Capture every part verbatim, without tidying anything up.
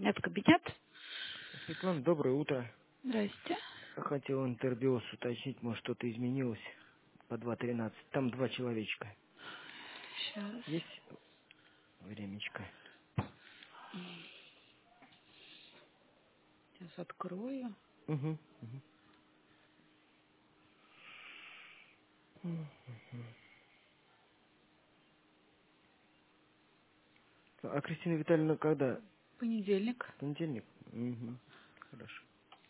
Это кабинет. Светлана, доброе утро. Здрасте. Я хотел интербиос уточнить, может что-то изменилось по два тринадцать. Там два человечка. Сейчас. Есть времечко? Сейчас открою. Угу. угу. А Кристина Витальевна когда? Понедельник. Понедельник? Угу. Хорошо.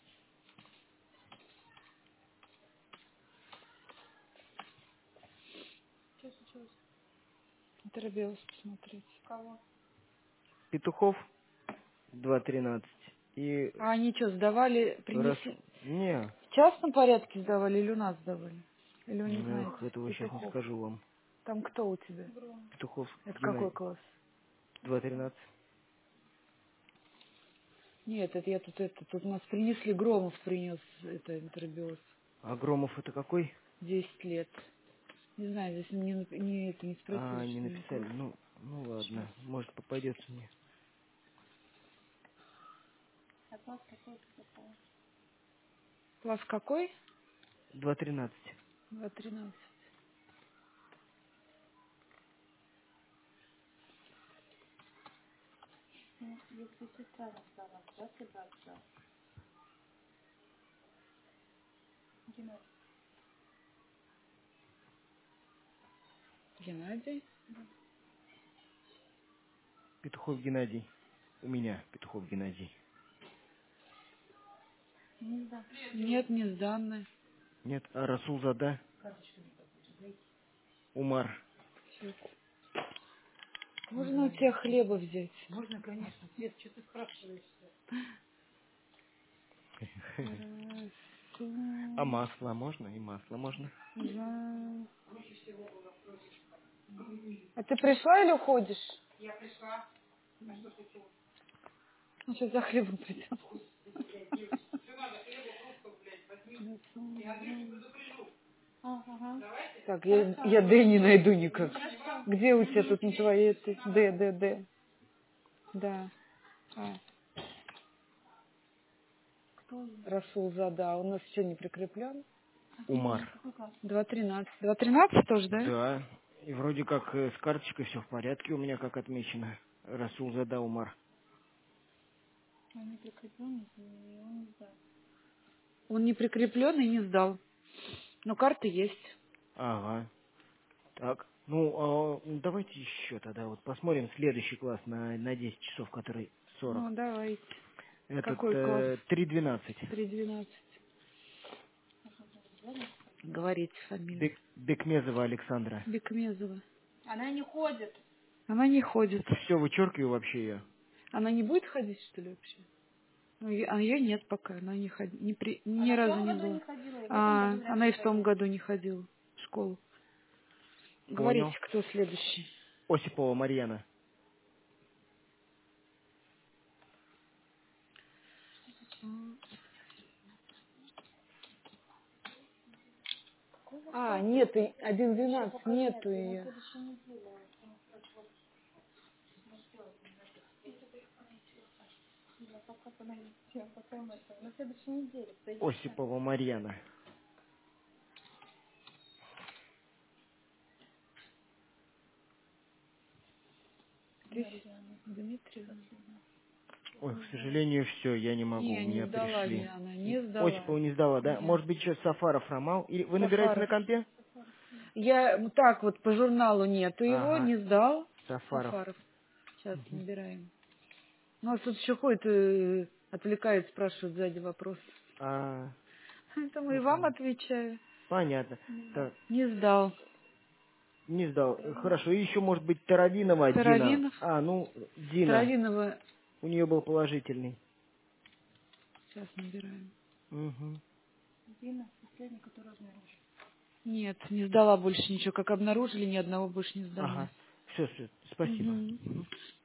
Сейчас, сейчас. Интербиос посмотреть. Кого? Петухов два тринадцать. И А они что, сдавали, раз... принесли? Не, В частном порядке сдавали или у нас сдавали? Или вы не знаете? эх, этого сейчас не Петухов. скажу вам. Там кто у тебя? Петухов Это какой Геннадий. класс? два тринадцать. Нет, это я тут, это, тут у нас принесли, Громов принес, это интербиос. А Громов это какой? Десять лет. Не знаю, здесь не, нап- не, это не спросили, А, не что ли, написали. класс. Ну, ну Сейчас. ладно, может попадется мне. Класс какой? два тринадцать. два тринадцать. Геннадий. Петухов Геннадий. У меня Петухов Геннадий. Нет, не сданные. Нет, а Расулзада? Умар. Сейчас. Можно у тебя хлеба взять? Можно, конечно. Свет, что ты спрашиваешь? А масло можно? И масло можно? Да. А ты пришла или уходишь? Я пришла. Ну, сейчас за хлебом придем. Что надо? Хлеба, фруктов, блядь, возьми. Я Андрюшу предупрежу. Ага. Давайте. Так, я, я Д не найду никак. Где у тебя тут на твоей этой? Д, Д, Д. Да. А. Расул Зада. У нас что, не прикреплен? Умар. два тринадцать. два тринадцать тоже, да? Да. И вроде как э, с карточкой все в порядке у меня, как отмечено. Расулзада Умар. Он не прикреплен, и он не сдал. Он не прикреплен и не сдал. Но карты есть. Ага. Так. Ну, а, ну, давайте еще тогда вот посмотрим следующий класс на, на десять часов, который сорок. Ну, давайте. Этот Какой класс? э, три двенадцать. три двенадцать. Говорите фамилию. Бек, Бекмезова Александра. Бекмезова. Она не ходит. Она не ходит. Все, вычеркиваю вообще ее. Она не будет ходить, что ли, вообще? Ну, е- а ее нет пока. Она не ходит. Ни, при... ни Она в разу том не году была. не ходила, и в этом А, году вряд она ли и в том пойдет. году не ходила в школу. Говорите, Понял. кто следующий. Осипова Марьяна. А, нету, один двенадцать, нету На ее. следующей неделе. Да, пока подождите, пока мы это. На следующей неделе подойдите. Осипова Марьяна. Дмитриевна. Ой, к сожалению, все, я не могу, у Не, не меня сдала пришли. Диана, не сдала. Осипова не сдала, да? Нет. Может быть, сейчас Сафаров Ромал? Или вы набираете на Сафаров. компе? Я вот так вот по журналу нету его, Ага, не сдал. Сафаров. Сафаров. Сейчас Мгм. набираем. У нас тут еще ходит, э, отвлекает, спрашивает сзади вопрос. А, Поэтому и ну, вам понятно. отвечаю. Понятно. Так, Не сдал. не сдал. Хорошо. И еще, может быть, Таравинова Дина. Таравинов. А, ну, Дина. Таравинова. У нее был положительный. Сейчас набираем. Угу. Дина, последний, который обнаружил. Нет, не сдала больше ничего. Как обнаружили, ни одного больше не сдала. Ага. Все, все. Спасибо. Мгм. Мгм.